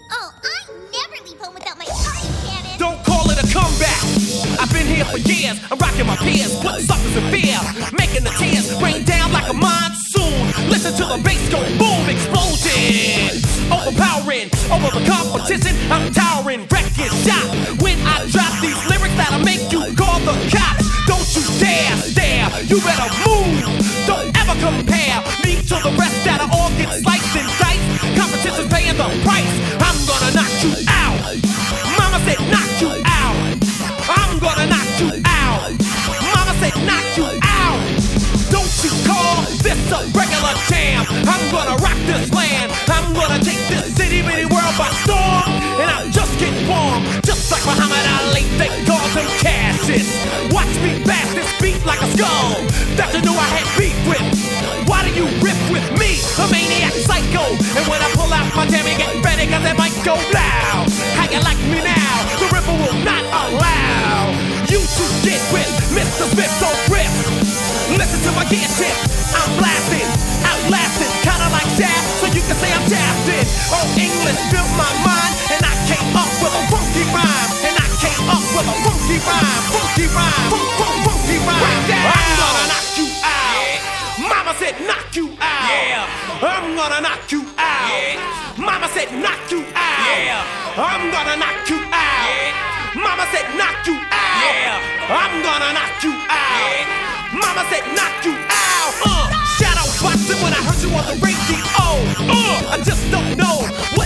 Oh, I never leave home without my party cannon. Don't call it a comeback. I've been here for years. I'm rocking my peers, putting suckers in fear, making the tears rain down like a monsoon. Listen to the bass go boom, explosion, overpowering over the competition. I'm towering, wrecking shop. When I drop these lyrics that'll make you call the cops. Don't you dare stare, you better move. Don't ever compare me to the rest that'll all get sliced and diced. Competition's paying the price. I'm gonna knock you out. Mama said knock you out. I'm gonna knock you out. Mama said knock you out. Don't you call this a regular jam. I'm gonna rock this land. I'm gonna take this city bitty world by storm. And I'm just getting warm. Just like Muhammad Ali, they call him Cassius. Watch me bash this beat like a skull that you knew I had beef with. Why do you rip with me, a maniac psycho? And when I pull out my jammy, get ready, cause it might go loud. How you like me now? The river will not allow you to get with Mr. Smith, so grip. Listen to my gear tip. I'm blasting, outlasting, kinda like Shaft, so you can say I'm shafted. Oh, English filled my mind, and I came up with a funky rhyme. And I came up with a funky rhyme, funky rhyme, funky rhyme. I'm gonna knock you out. Mama said knock you out. Yeah. I'm gonna knock you out. Yeah. Mama said knock you out. Yeah. I'm gonna knock you out. Yeah. Mama said knock you out. Yeah. I'm gonna knock you out. Yeah. Mama said knock you out. Shadow boxing when I heard you on the radio. I just don't know